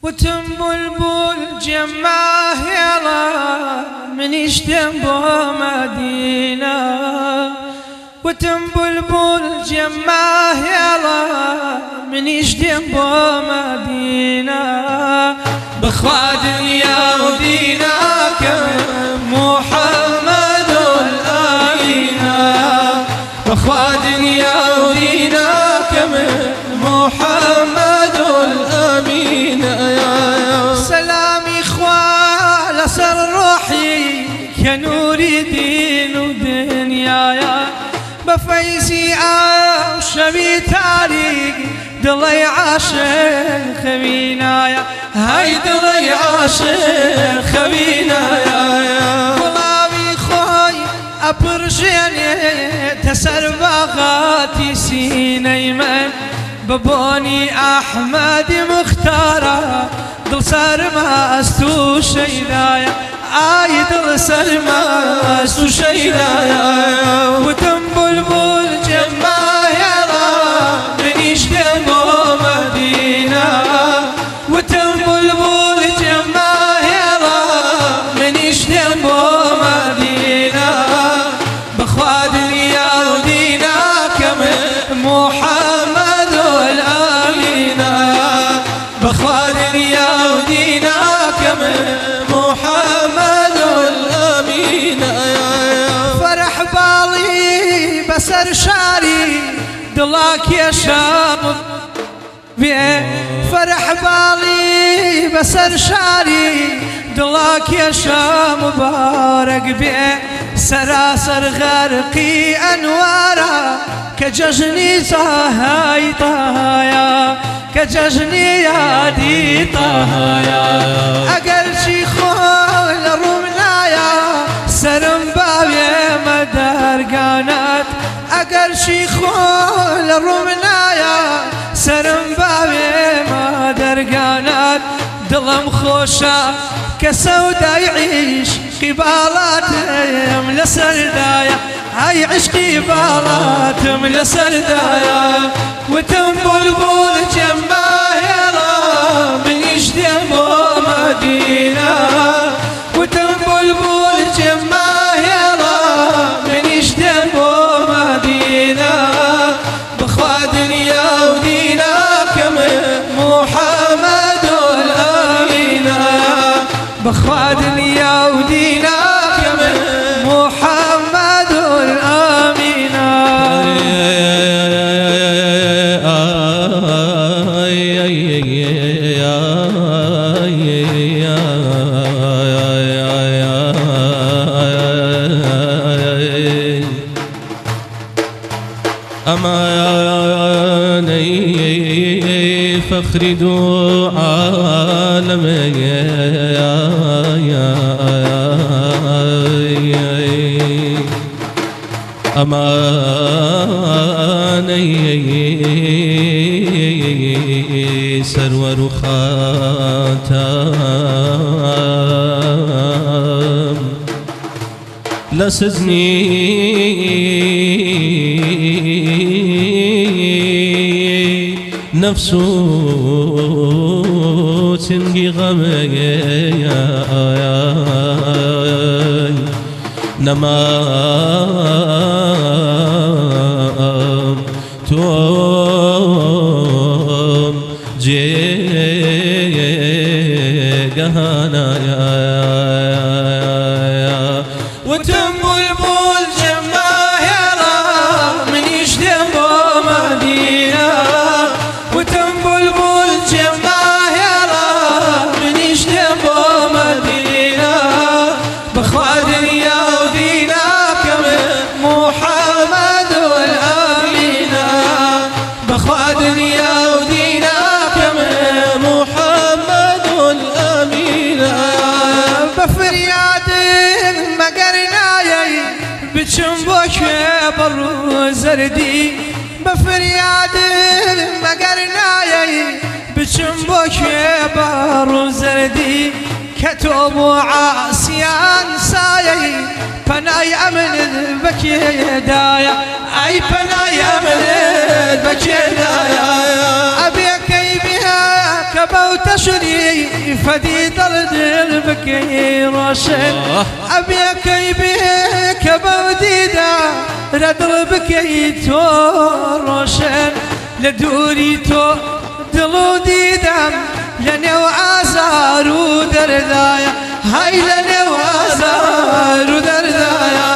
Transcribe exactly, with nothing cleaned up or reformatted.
وتم بلبل جماه يلا من يشتم بو مدينة وتم بلبل جماه يلا من يشتم بو مدينة بخواد يا ودينك محمد الأمينة بخواد يا ودينك محمد الأمينة سلامي إخوان أسر روحي كنور دين ودنيايا بفيزي أو شبي تاريخ دلي عاشق خوينايا هاي دلي عاشق خوينايا غلامي خوي أبرجيني تسر باغاتي سيني من ببوني أحمد مختارة دل سر ما استو شيدايا آي دل سر ما استو شيدايا وتم بلبل جماه يلا من يشتم مدينة وتم بلبل جماه يلا من يشتم مدينة بخواد يا ودينك محمد الأمينة بخواد يا ودينك محمد الأمينة فرح بالي بسر شاري دلاك يا شام فرح بالي بسر شاري دلاك يا شام مبارك بيه سراسر غرقي أنوارا كججني طهاي طهايا كججني يادي طهايا أقل شي خول رمنايا سرم بابي مدار قانات أقل شي خول رمنايا سرم بابي مدار قانات دلم خوشا كسودا يعيش قبالاتهم لسردايا هاي عشقي بالاتهم لسردايا وتم بلبل جماه يلا من يشتم مدينة وتم بلبل جماه يلا من يشتم مدينة بخواد يا ودينك محمد الأمينة بخواد يا ودينك محمد الأمينة أماني فخر دو عالمي أماني سرور خاتم لسزني نفسو تنقي غمي نمام توم جي قهانا وتم بلبل جماه يلا من يشتم مدينة وتم بلبل جماه يلا من يشتم مدينة بخواد يا ودينك محمد الأمينة بخواد يا ودينك محمد الأمينة بفرياد مقرناي بتشنبك برو زردي بفرياد مقرناي بتشنبك برو زردي كتب عاسيان سايي فناي أمن بكي دايا أي فناي أمن بكي دايا أبيك بها كبوت شني فدي دل بكي روشن أبيك بك بوديدا ردل بكي تو روشن لدوري تو دلو ديدم لنو آزار ودردايا هاي لنو آزار ودردايا